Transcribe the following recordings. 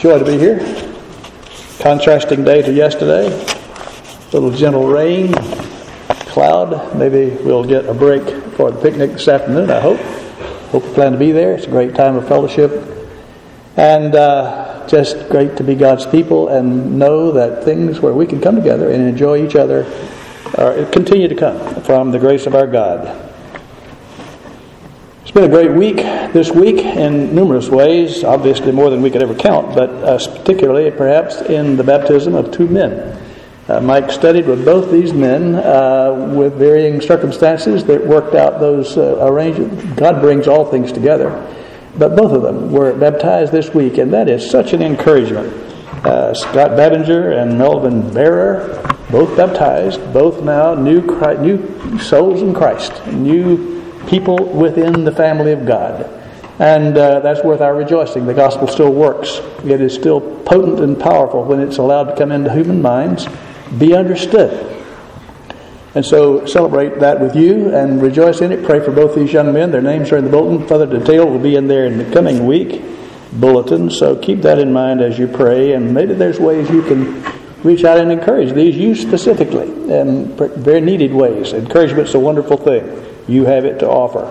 Joy to be here. Contrasting day to yesterday. A little gentle rain, cloud. Maybe we'll get a break for the picnic this afternoon, I hope. Hope you plan to be there. It's a great time of fellowship. And just great to be God's people and know that things where we can come together and enjoy each other continue to come from the grace of our God. It's been a great week this week in numerous ways, obviously more than we could ever count, but particularly perhaps in the baptism of two men. Mike studied with both these men with varying circumstances that worked out those arrangements. God brings all things together. But both of them were baptized this week, and that is such an encouragement. Scott Babinger and Melvin Bearer, both baptized, both now new souls in Christ, new people within the family of God. And that's worth our rejoicing. The gospel still works. It is still potent and powerful when it's allowed to come into human minds, be understood. And so celebrate that with you and rejoice in it. Pray for both these young men. Their names are in the bulletin. Further detail will be in there in the coming week bulletin. So keep that in mind as you pray. And maybe there's ways you can reach out and encourage these, you specifically, in very needed ways. Encouragement's a wonderful thing. You have it to offer.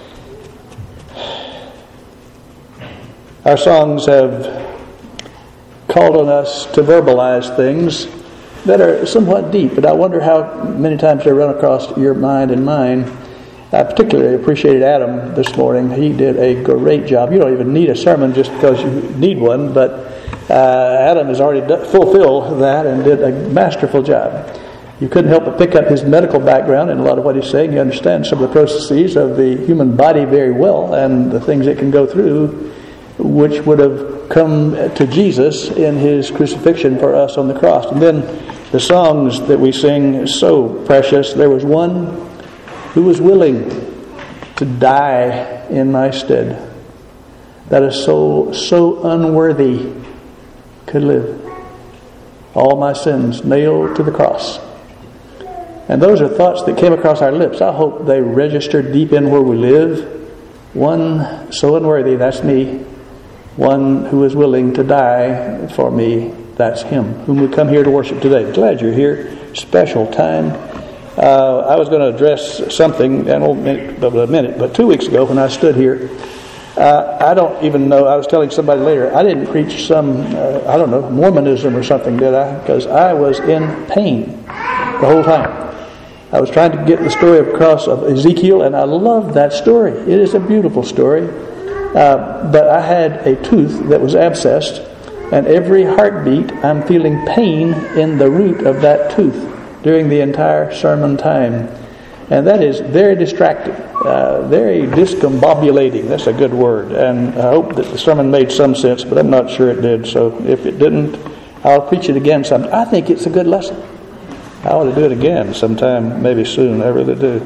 Our songs have called on us to verbalize things that are somewhat deep, but I wonder how many times they run across your mind and mine. I particularly appreciated Adam this morning. He did a great job. You don't even need a sermon just because you need one, but Adam has already fulfilled that and did a masterful job. You couldn't help but pick up his medical background in a lot of what he's saying. You understand some of the processes of the human body very well and the things it can go through, which would have come to Jesus in his crucifixion for us on the cross. And then the songs that we sing, so precious. There was one who was willing to die in my stead, that a soul so unworthy could live. All my sins nailed to the cross. And those are thoughts that came across our lips. I hope they register deep in where we live. One so unworthy, that's me. One who is willing to die for me, that's him, whom we come here to worship today. Glad you're here. Special time. I was going to address something in a minute, but 2 weeks ago when I stood here, I don't even know, I was telling somebody later, I didn't preach some, Mormonism or something, did I? Because I was in pain the whole time. I was trying to get the story across of Ezekiel, and I love that story. It is a beautiful story. But I had a tooth that was abscessed, and every heartbeat I'm feeling pain in the root of that tooth during the entire sermon time. And that is very distracting, very discombobulating. That's a good word. And I hope that the sermon made some sense, but I'm not sure it did. So if it didn't, I'll preach it again sometime. I think it's a good lesson. I ought to do it again sometime, maybe soon. I really do.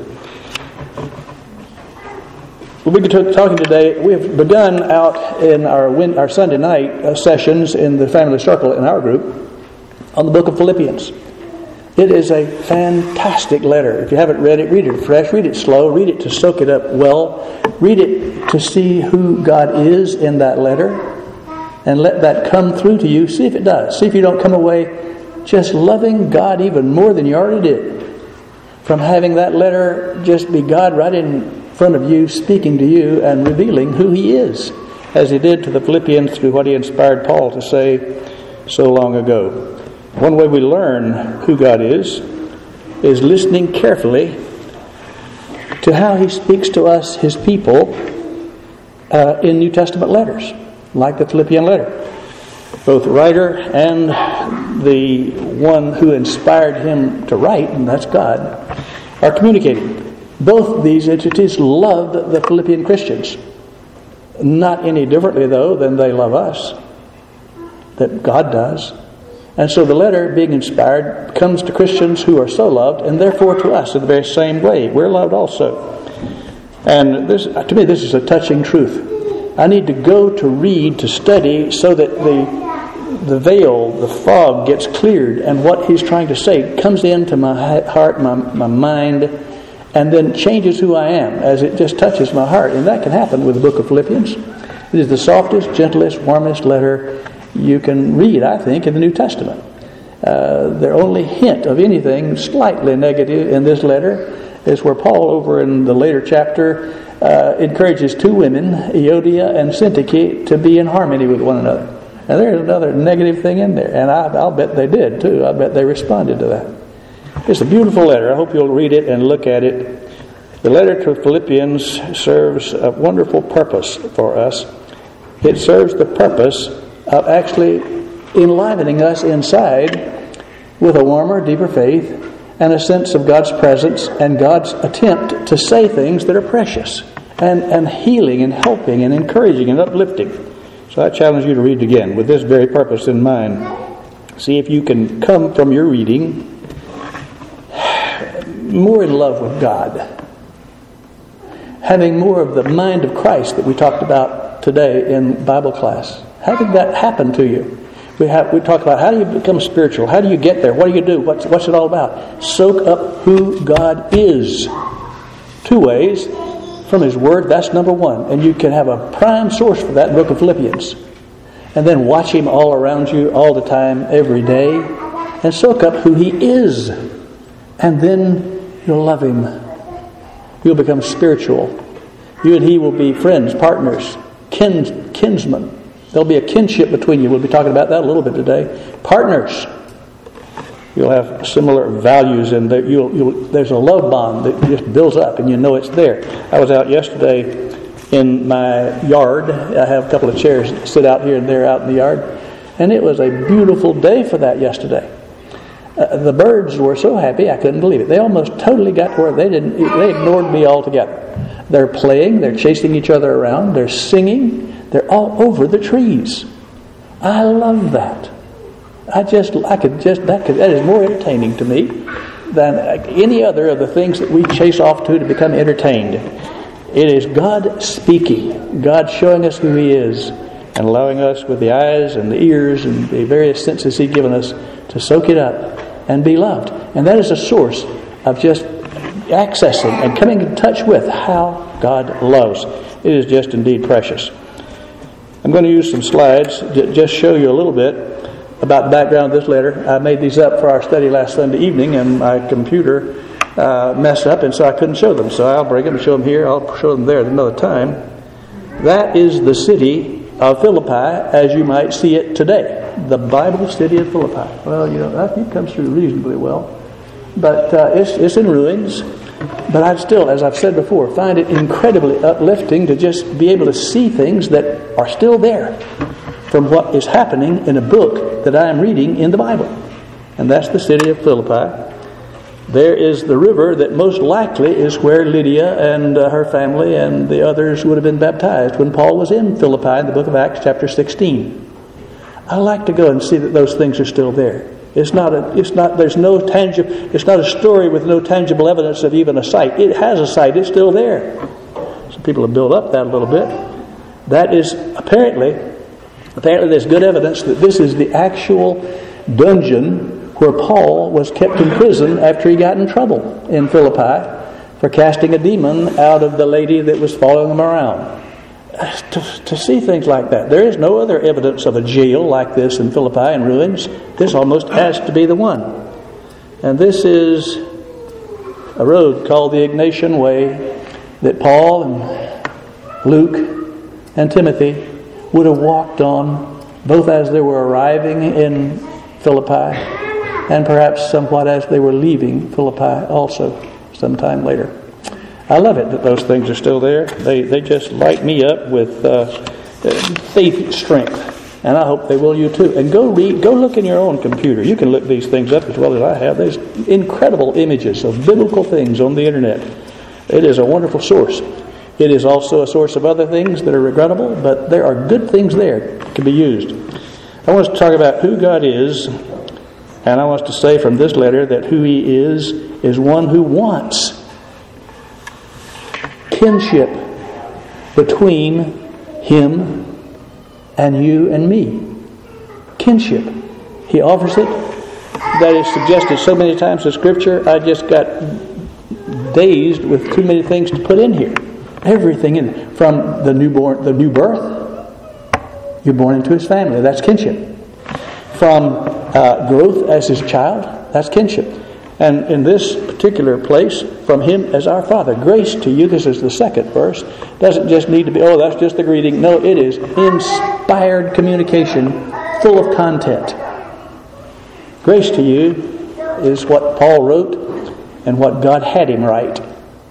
We'll be talking today. We've begun out in our Sunday night sessions in the family circle in our group on the book of Philippians. It is a fantastic letter. If you haven't read it, read it fresh, read it slow, read it to soak it up well, read it to see who God is in that letter, and let that come through to you. See if it does. See if you don't come away just loving God even more than you already did from having that letter just be God right in front of you, speaking to you and revealing who he is, as he did to the Philippians through what he inspired Paul to say so long ago. One way we learn who God is listening carefully to how he speaks to us, his people, in New Testament letters, like the Philippian letter. Both the writer and the one who inspired him to write, and that's God, are communicating. Both these entities loved the Philippian Christians. Not any differently, though, than they love us. That God does. And so the letter, being inspired, comes to Christians who are so loved, and therefore to us in the very same way. We're loved also. And this, to me, this is a touching truth. I need to go to read, to study, so that the veil, the fog gets cleared, and what he's trying to say comes into my heart, my mind, and then changes who I am as it just touches my heart. And that can happen with the book of Philippians. It is the softest, gentlest, warmest letter you can read, I think, in the New Testament. Their only hint of anything slightly negative in this letter is where Paul, over in the later chapter, encourages two women, Euodia and Syntyche, to be in harmony with one another. Now there's another negative thing in there, and I'll bet they did too. I bet they responded to that. It's a beautiful letter. I hope you'll read it and look at it. The letter to Philippians serves a wonderful purpose for us. It serves the purpose of actually enlivening us inside with a warmer, deeper faith and a sense of God's presence and God's attempt to say things that are precious and healing and helping and encouraging and uplifting. So I challenge you to read it again with this very purpose in mind. See if you can come from your reading more in love with God, having more of the mind of Christ that we talked about today in Bible class. Having that happen to you. We talk about how do you become spiritual? How do you get there? What do you do? What's it all about? Soak up who God is. Two ways. From His Word, that's number one. And you can have a prime source for that in the book of Philippians. And then watch Him all around you all the time, every day. And soak up who He is. And then you'll love Him. You'll become spiritual. You and He will be friends, partners, kinsmen. There'll be a kinship between you. We'll be talking about that a little bit today. Partners. You'll have similar values, and there's a love bond that just builds up, and you know it's there. I was out yesterday in my yard. I have a couple of chairs that sit out here and there out in the yard, and it was a beautiful day for that yesterday. The birds were so happy I couldn't believe it. They almost totally got to where they ignored me altogether. They're playing, they're chasing each other around, they're singing. They're all over the trees. I love that. That is more entertaining to me than any other of the things that we chase off to become entertained. It is God speaking, God showing us who He is, and allowing us with the eyes and the ears and the various senses He's given us to soak it up and be loved. And that is a source of just accessing and coming in touch with how God loves. It is just indeed precious. I'm going to use some slides to just show you a little bit about the background of this letter. I made these up for our study last Sunday evening, and my computer messed up, and so I couldn't show them. So I'll bring them and show them here. I'll show them there at another time. That is the city of Philippi as you might see it today. The Bible city of Philippi. Well, I think it comes through reasonably well. But it's in ruins. But I still, as I've said before, find it incredibly uplifting to just be able to see things that are still there from what is happening in a book that I am reading in the Bible. And that's the city of Philippi. There is the river that most likely is where Lydia and her family and the others would have been baptized when Paul was in Philippi in the book of Acts chapter 16. I like to go and see that those things are still there. It's not a story with no tangible evidence of even a site. It has a site. It's still there. Some people have built up that a little bit. That is apparently there's good evidence that this is the actual dungeon where Paul was kept in prison after he got in trouble in Philippi for casting a demon out of the lady that was following him around. To see things like that. There is no other evidence of a jail like this in Philippi in ruins. This almost has to be the one. And this is a road called the Ignatian Way that Paul and Luke and Timothy would have walked on, both as they were arriving in Philippi and perhaps somewhat as they were leaving Philippi also sometime later. I love it that those things are still there. They just light me up with faith strength. And I hope they will you too. And go look in your own computer. You can look these things up as well as I have. There's incredible images of biblical things on the internet. It is a wonderful source. It is also a source of other things that are regrettable, but there are good things there that can be used. I want us to talk about who God is, and I want us to say from this letter that who He is one who wants kinship between Him and you and me. Kinship. He offers it. That is suggested so many times in Scripture, I just got dazed with too many things to put in here. Everything in it. From the new birth. You're born into His family. That's kinship. From growth as His child, that's kinship. And in this particular place, from Him as our Father, grace to you, this is the second verse, doesn't just need to be, oh, that's just the greeting. No, it is inspired communication, full of content. Grace to you is what Paul wrote and what God had him write.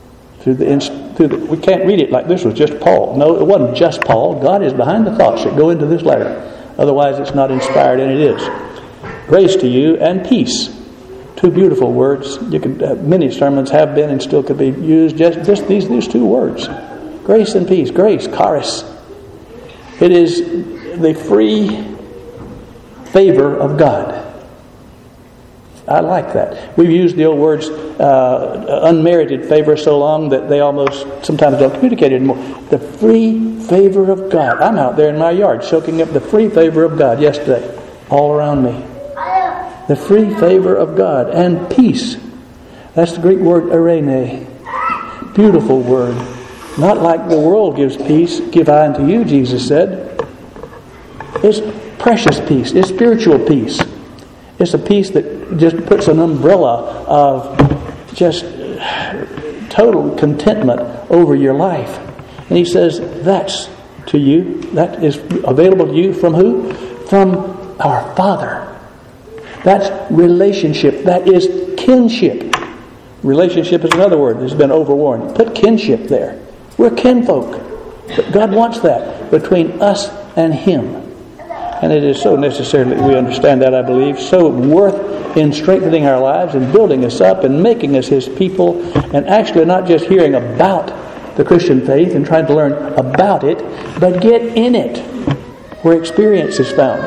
We can't read it like this was just Paul. No, it wasn't just Paul. God is behind the thoughts that go into this letter. Otherwise, it's not inspired, and it is. Grace to you and peace. Two beautiful words. You could many sermons have been and still could be used just these two words. Grace and peace. Grace, charis. It is the free favor of God. I like that. We've used the old words unmerited favor so long that they almost sometimes don't communicate anymore. The free favor of God. I'm out there in my yard soaking up the free favor of God yesterday, all around me. The free favor of God and peace. That's the Greek word eirene. Beautiful word. Not like the world gives peace, give I unto you, Jesus said. It's precious peace. It's spiritual peace. It's a peace that just puts an umbrella of just total contentment over your life. And He says, that's to you. That is available to you from who? From our Father. That's relationship. That is kinship. Relationship is another word that's been overworn. Put kinship there. We're kinfolk. But God wants that between us and Him. And it is so necessary that we understand that, I believe. So worth in strengthening our lives and building us up and making us His people. And actually not just hearing about the Christian faith and trying to learn about it, but get in it where experience is found.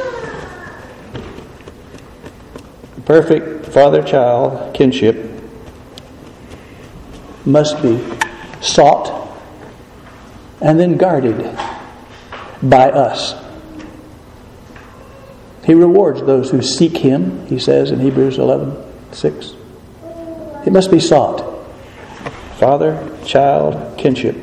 Perfect father-child kinship must be sought and then guarded by us. He rewards those who seek Him, He says in Hebrews 11:6. It must be sought. Father-child kinship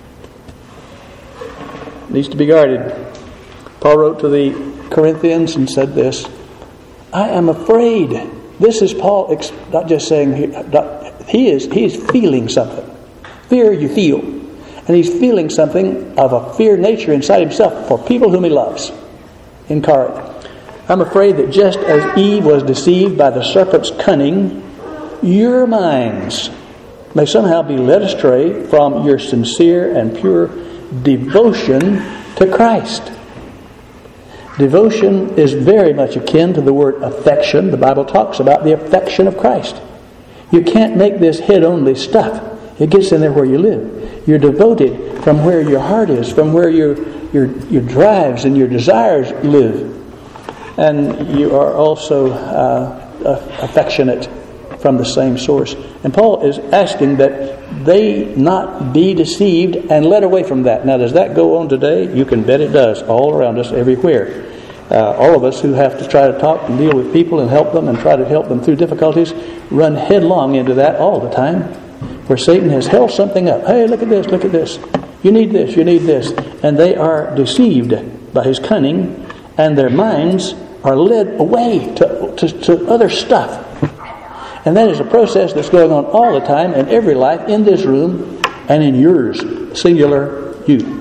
needs to be guarded. Paul wrote to the Corinthians and said this, I am afraid. This is Paul not just saying, he is feeling something. Fear you feel. And he's feeling something of a fear nature inside himself for people whom he loves in Corinth. I'm afraid that just as Eve was deceived by the serpent's cunning, your minds may somehow be led astray from your sincere and pure devotion to Christ. Devotion is very much akin to the word affection. The Bible talks about the affection of Christ. You can't make this head-only stuff. It gets in there where you live. You're devoted from where your heart is, from where your drives and your desires live. And you are also affectionate from the same source. And Paul is asking that they not be deceived and led away from that. Now, does that go on today? You can bet it does, all around us, everywhere. All of us who have to try to talk and deal with people and help them and try to help them through difficulties run headlong into that all the time, where Satan has held something up. Hey, look at this, look at this. You need this, you need this. And they are deceived by his cunning, and their minds are led away to other stuff. And that is a process that's going on all the time in every life, in this room and in yours, singular you.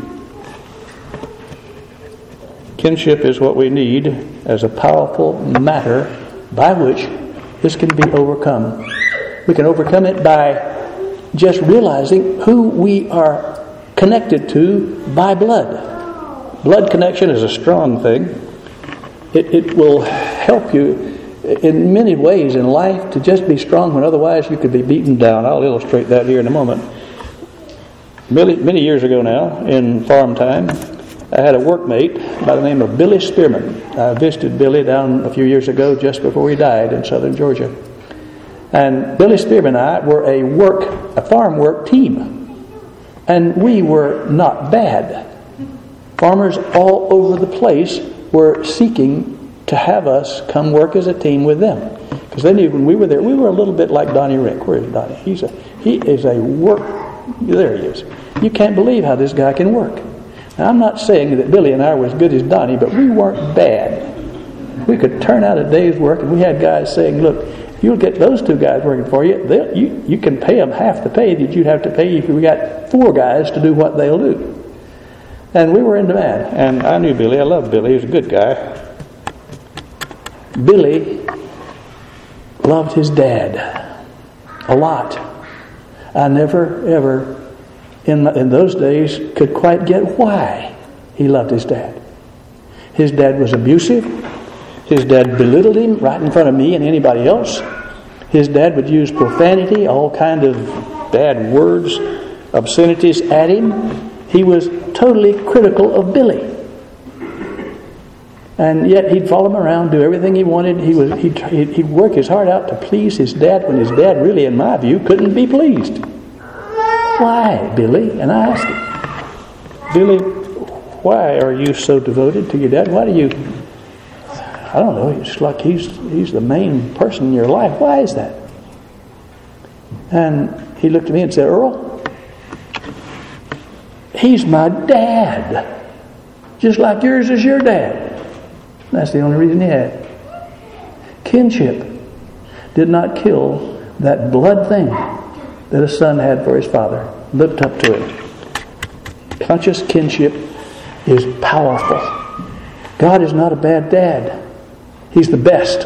Kinship is what we need as a powerful matter by which this can be overcome. We can overcome it by just realizing who we are connected to by blood. Blood connection is a strong thing. It will help you in many ways in life to just be strong when otherwise you could be beaten down. I'll illustrate that here in a moment. Many years ago now, in farm time, I had a workmate by the name of Billy Spearman. I visited Billy down a few years ago just before he died in southern Georgia. And Billy Spearman and I were a farm work team. And we were not bad. Farmers all over the place were seeking to have us come work as a team with them. Because they knew when we were there, we were a little bit like Donnie Rick. Where is Donnie? He is a work. There he is. You can't believe how this guy can work. Now, I'm not saying that Billy and I were as good as Donnie, but we weren't bad. We could turn out a day's work, and we had guys saying, look, you'll get those 2 guys working for you. You can pay them half the pay that you'd have to pay if we got 4 guys to do what they'll do. And we were in demand. And I knew Billy. I loved Billy. He was a good guy. Billy loved his dad a lot. I never, ever, in those days, could quite get why he loved his dad. His dad was abusive. His dad belittled him right in front of me and anybody else. His dad would use profanity, all kind of bad words, obscenities at him. He was totally critical of Billy. And yet he'd follow him around, do everything he wanted. He'd work his heart out to please his dad when his dad really, in my view, couldn't be pleased. Why, Billy? And I asked him, Billy, why are you so devoted to your dad? Why do you... I don't know, it's like he's the main person in your life. Why is that? And he looked at me and said, Earl, he's my dad. Just like yours is your dad. That's the only reason he had. Kinship did not kill that blood thing that a son had for his father. Looked up to him. Conscious kinship is powerful. God is not a bad dad. He's the best.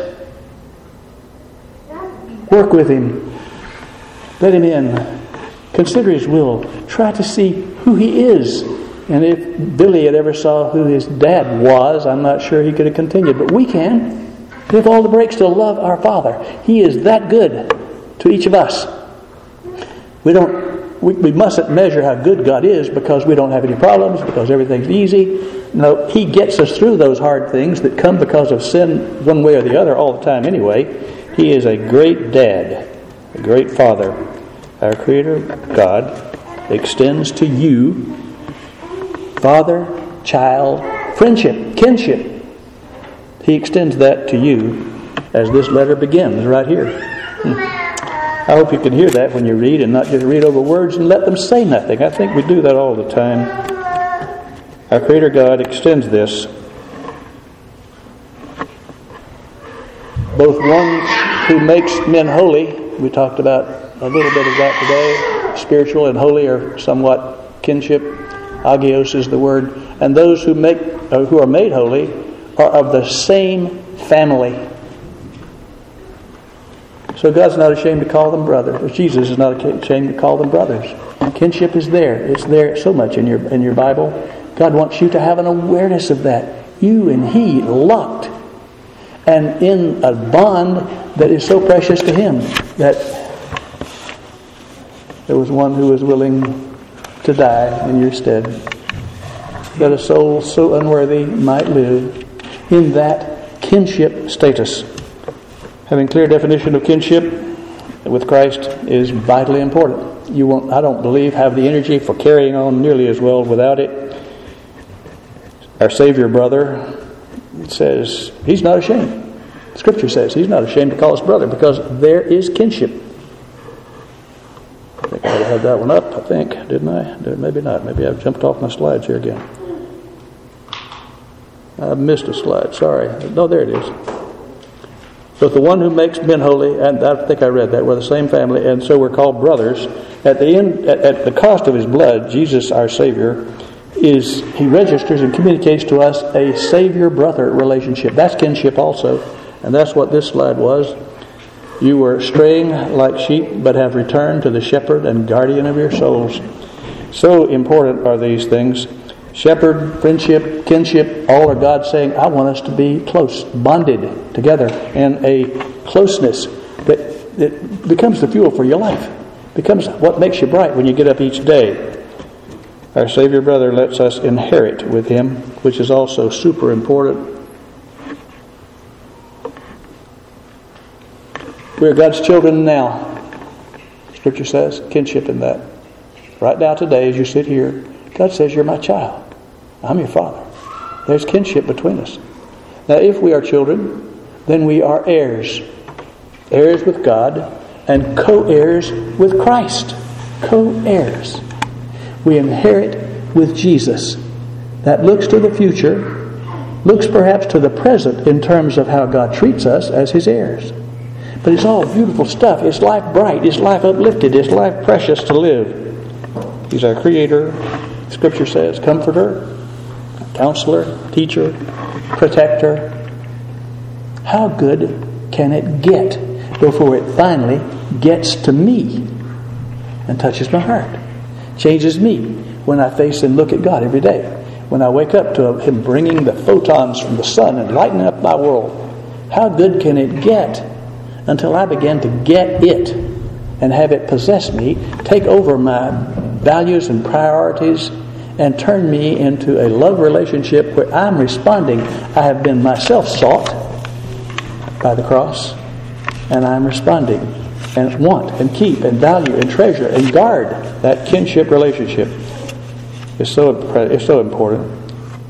Work with him. Let him in. Consider his will. Try to see who he is. And if Billy had ever saw who his dad was, I'm not sure he could have continued. But we can. We have all the breaks to love our Father. He is that good to each of us. We mustn't measure how good God is because we don't have any problems, because everything's easy. No, He gets us through those hard things that come because of sin one way or the other all the time anyway. He is a great dad, a great father. Our Creator, God, extends to you father, child, friendship, kinship. He extends that to you as this letter begins right here. I hope you can hear that when you read and not just read over words and let them say nothing. I think we do that all the time. Our Creator God extends this. Both one who makes men holy, we talked about a little bit of that today. Spiritual and holy are somewhat kinship. Agios is the word. And those who are made holy are of the same family. So God's not ashamed to call them brothers. Jesus is not ashamed to call them brothers. Kinship is there. It's there so much in your Bible. God wants you to have an awareness of that. You and He locked and in a bond that is so precious to Him that there was one who was willing to die in your stead, that a soul so unworthy might live in that kinship status. Having clear definition of kinship with Christ is vitally important. You won't, I don't believe, have the energy for carrying on nearly as well without it. Our Savior brother says He's not ashamed. Scripture says He's not ashamed to call us brother because there is kinship. I think I had that one up, I think, didn't I? Maybe not. Maybe I've jumped off my slides here again. I missed a slide, sorry. No, there it is. So the one who makes men holy, and I think I read that, we're the same family, and so we're called brothers. At the end, at the cost of His blood, Jesus, our Savior, He registers and communicates to us a Savior-brother relationship. That's kinship also, and that's what this slide was. You were straying like sheep, but have returned to the shepherd and guardian of your souls. So important are these things. Shepherd, friendship, kinship, all are God saying, I want us to be close, bonded together in a closeness that becomes the fuel for your life, becomes what makes you bright when you get up each day. Our Savior brother lets us inherit with Him, which is also super important. We are God's children now. Scripture says, kinship in that. Right now today, as you sit here, God says, you're my child. I'm your father. There's kinship between us. Now, if we are children, then we are heirs. Heirs with God and co-heirs with Christ. Co-heirs. We inherit with Jesus. that looks to the future, looks perhaps to the present in terms of how God treats us as His heirs. But it's all beautiful stuff. It's life bright. It's life uplifted. It's life precious to live. He's our Creator. Scripture says, Comforter, Counselor, Teacher, Protector. How good can it get before it finally gets to me and touches my heart? Changes me when I face and look at God every day. When I wake up to Him bringing the photons from the sun and lighting up my world. How good can it get until I begin to get it and have it possess me, take over my values and priorities, and turn me into a love relationship where I'm responding. I have been myself sought by the cross, and I'm responding and want and keep and value and treasure and guard that kinship relationship. It's so important.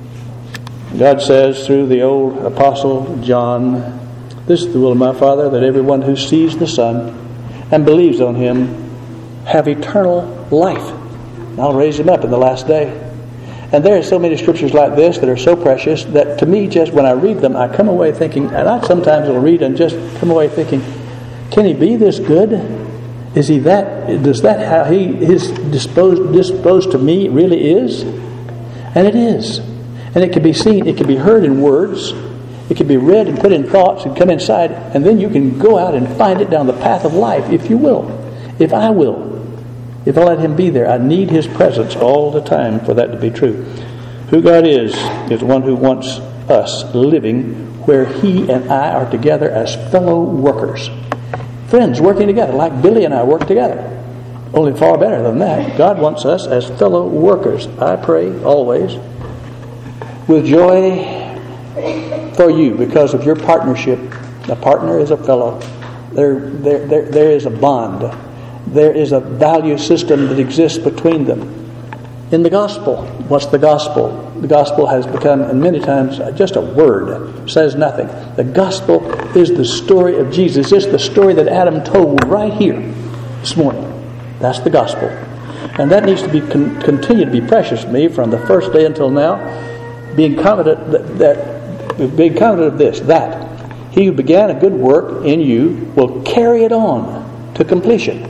God says through the old apostle John, "This is the will of my Father, that everyone who sees the Son and believes on Him have eternal life. And I'll raise him up in the last day." And there are so many scriptures like this that are so precious that to me, just when I read them, I come away thinking, and I sometimes will read and just come away thinking, can He be this good? Is He that? Does that how He is disposed to me really is? And it is. And it can be seen, it can be heard in words, it can be read and put in thoughts and come inside, and then you can go out and find it down the path of life if you will. If I will. If I let Him be there. I need His presence all the time for that to be true. Who God is one who wants us living where He and I are together as fellow workers. Friends working together, like Billy and I work together. Only far better than that. God wants us as fellow workers. I pray always with joy for you because of your partnership. A partner is a fellow. There is a bond. There is a value system that exists between them. In the gospel, what's the gospel? The gospel has become, and many times, just a word. Says nothing. The gospel is the story of Jesus. It's the story that Adam told right here this morning. That's the gospel. And that needs to be continue to be precious to me from the first day until now, being confident being confident of this, that He who began a good work in you will carry it on to completion.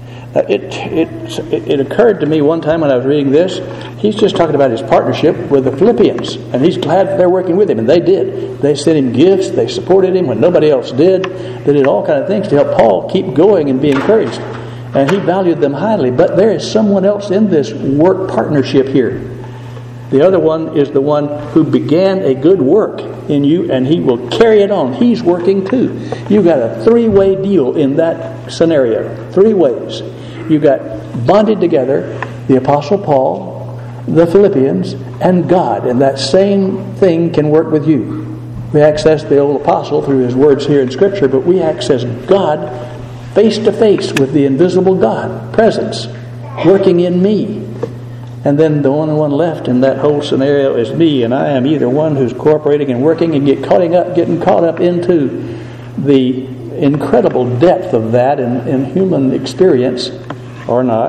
It occurred to me one time when I was reading this, he's just talking about his partnership with the Philippians, and he's glad they're working with him, and they did. They sent him gifts, they supported him when nobody else did. They did all kinds of things to help Paul keep going and be encouraged, and he valued them highly. But there is someone else in this work partnership here. The other one is the one who began a good work in you, and He will carry it on. He's working too. You've got a three-way deal in that scenario. 3 ways. You've got bonded together the Apostle Paul, the Philippians, and God. And that same thing can work with you. We access the old apostle through his words here in Scripture, but we access God face to face with the invisible God, presence, working in me. And then the only one left in that whole scenario is me, and I am either one who's cooperating and working and getting caught up into the incredible depth of that in human experience, or not.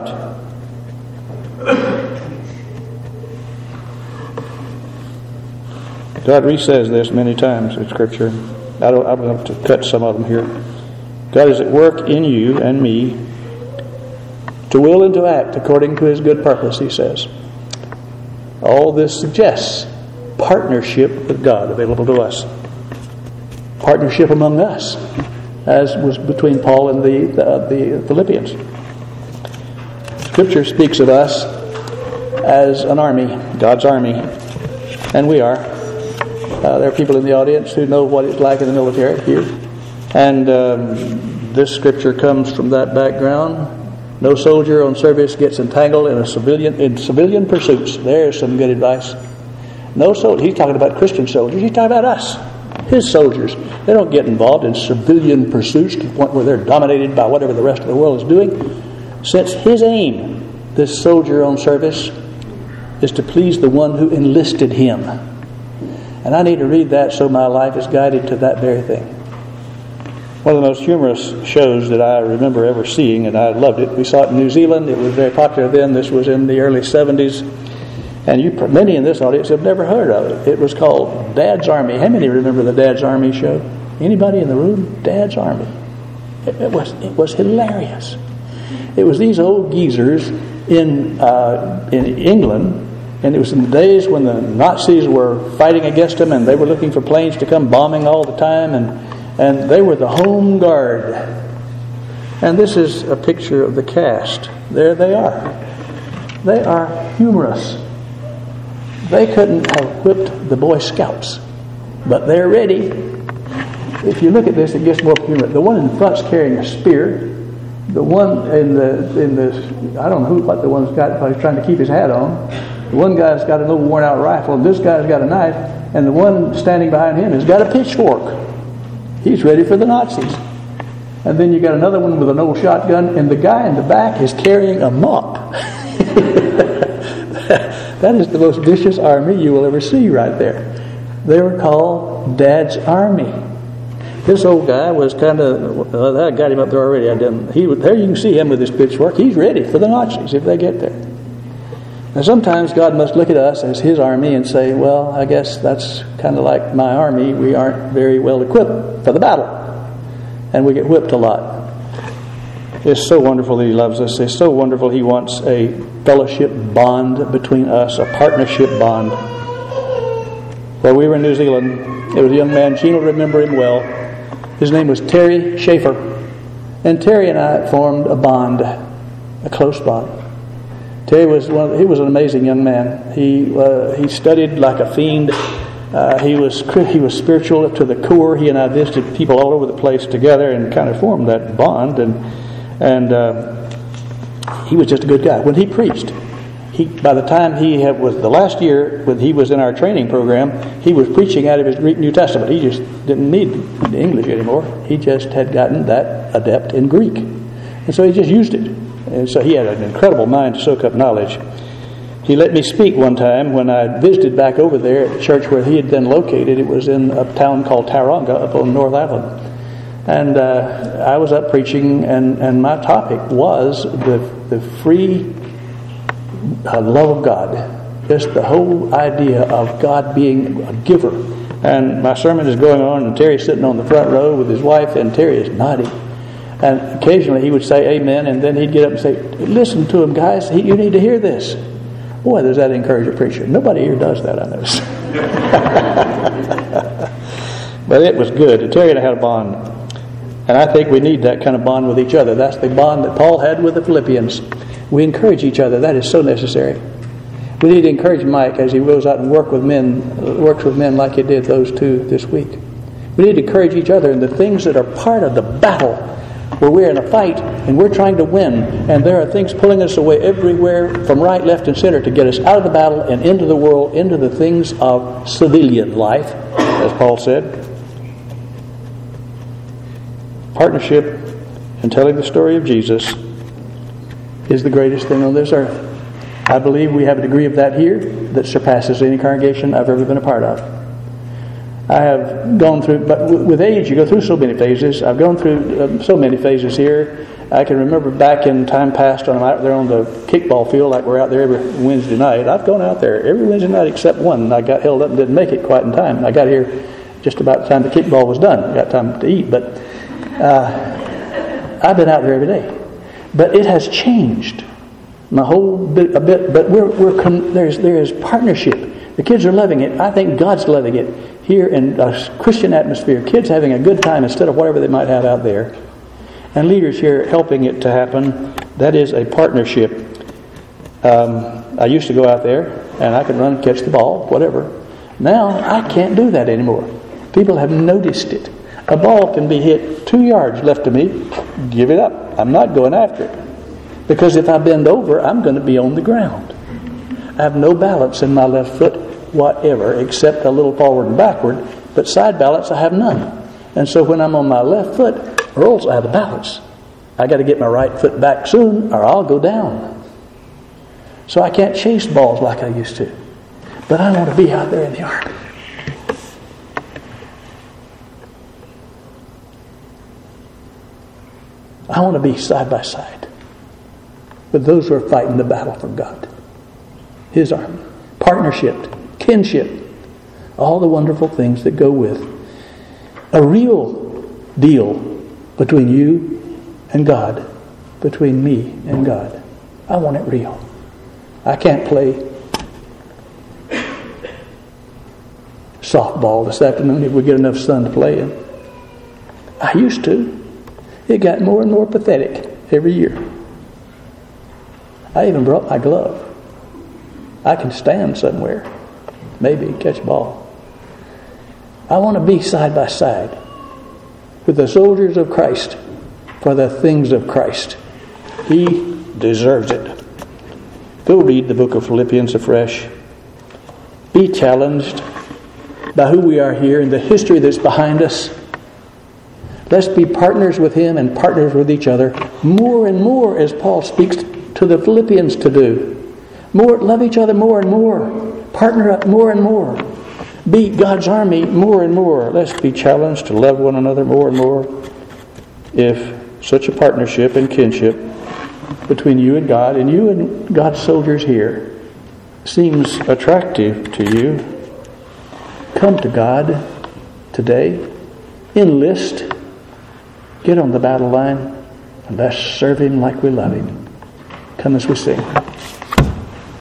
God says this many times in Scripture. I'm going to cut some of them here. God is at work in you and me to will and to act according to His good purpose, He says. All this suggests partnership with God available to us. Partnership among us, as was between Paul and the Philippians. Scripture speaks of us as an army, God's army, and we are. There are people in the audience who know what it's like in the military here, and this Scripture comes from that background. No soldier on service gets entangled in civilian pursuits. There's some good advice. No soldier. He's talking about Christian soldiers. He's talking about us, His soldiers. They don't get involved in civilian pursuits to the point where they're dominated by whatever the rest of the world is doing. Since His aim, this soldier on service, is to please the one who enlisted him. And I need to read that so my life is guided to that very thing. One of the most humorous shows that I remember ever seeing, and I loved it. We saw it in New Zealand. It was very popular then. This was in the early 70s. And many in this audience have never heard of it. It was called Dad's Army. How many remember the Dad's Army show? Anybody in the room? Dad's Army. It was hilarious. It was these old geezers in England, and it was in the days when the Nazis were fighting against them, and they were looking for planes to come bombing all the time, and they were the home guard. And this is a picture of the cast. There they are. They are humorous. They couldn't have whipped the Boy Scouts, but they're ready. If you look at this, it gets more humorous. The one in the front's carrying a spear. The one in the I don't know what the one's got, but he's trying to keep his hat on. The one guy's got an old worn-out rifle, and this guy's got a knife, and the one standing behind him has got a pitchfork. He's ready for the Nazis. And then you got another one with an old shotgun, and the guy in the back is carrying a mop. That is the most vicious army you will ever see right there. They were called Dad's Army. This old guy was kind of, I got him up there already. There you can see him with his pitchfork. He's ready for the Nazis if they get there. And sometimes God must look at us as His army and say, well, I guess that's kind of like my army. We aren't very well equipped for the battle. And we get whipped a lot. It's so wonderful that He loves us. It's so wonderful He wants a fellowship bond between us, a partnership bond. While we were in New Zealand, there was a young man, Gene will remember him well. His name was Terry Schaefer. And Terry and I formed a bond, a close bond. Terry was he was an amazing young man. He studied like a fiend. He was spiritual to the core. He and I visited people all over the place together and kind of formed that bond. And he was just a good guy. When he preached, by the time was the last year when he was in our training program, he was preaching out of his Greek New Testament. He just didn't need the English anymore. He just had gotten that adept in Greek. And so he just used it. And so he had an incredible mind to soak up knowledge. He let me speak one time when I visited back over there at the church where he had been located. It was in a town called Tauranga up on North Island. And I was up preaching, and my topic was the free love of God. Just the whole idea of God being a giver. And my sermon is going on, and Terry's sitting on the front row with his wife, and Terry is nodding. And occasionally he would say amen, and then he'd get up and say, listen to him, guys. You need to hear this. Boy, does that encourage a preacher. Nobody here does that, I notice. But it was good. Terry and I had a bond. And I think we need that kind of bond with each other. That's the bond that Paul had with the Philippians. We encourage each other. That is so necessary. We need to encourage Mike as he goes out and works with men like he did those two this week. We need to encourage each other in the things that are part of the battle, where we're in a fight and we're trying to win, and there are things pulling us away everywhere from right, left, and center to get us out of the battle and into the world, into the things of civilian life, as Paul said. Partnership and telling the story of Jesus is the greatest thing on this earth. I believe we have a degree of that here that surpasses any congregation I've ever been a part of. I have gone through, but with age you go through so many phases. I've gone through so many phases here. I can remember back in time past when I'm out there on the kickball field, like we're out there every Wednesday night. I've gone out there every Wednesday night except one. I got held up and didn't make it quite in time. I got here just about the time the kickball was done. Got time to eat, but I've been out there every day. But it has changed my whole bit a bit. But there is partnership. The kids are loving it. I think God's loving it here in a Christian atmosphere. Kids having a good time instead of whatever they might have out there, and leaders here helping it to happen. That is a partnership. I used to go out there and I could run and catch the ball, whatever. Now I can't do that anymore. People have noticed it. A ball can be hit 2 yards left of me. Give it up. I'm not going after it. Because if I bend over, I'm going to be on the ground. I have no balance in my left foot whatever, except a little forward and backward. But side balance, I have none. And so when I'm on my left foot, or else I have a balance. I got to get my right foot back soon, or I'll go down. So I can't chase balls like I used to. But I want to be out there in the Army. I want to be side by side with those who are fighting the battle for God. His army. partnership, kinship, all the wonderful things that go with a real deal between you and God, between me and God. I want it real. I can't play softball this afternoon if we get enough sun to play in. I used to. It got more and more pathetic every year. I even brought my glove. I can stand somewhere, maybe catch a ball. I want to be side by side with the soldiers of Christ for the things of Christ. He deserves it. Go read the book of Philippians afresh. Be challenged by who we are here and the history that's behind us. Let's be partners with Him and partners with each other more and more, as Paul speaks to the Philippians to do. Love each other more and more. Partner up more and more. Be God's army more and more. Let's be challenged to love one another more and more. If such a partnership and kinship between you and God and you and God's soldiers here seems attractive to you, come to God today. Enlist. Get on the battle line. And let's serve Him like we love Him. Come as we sing.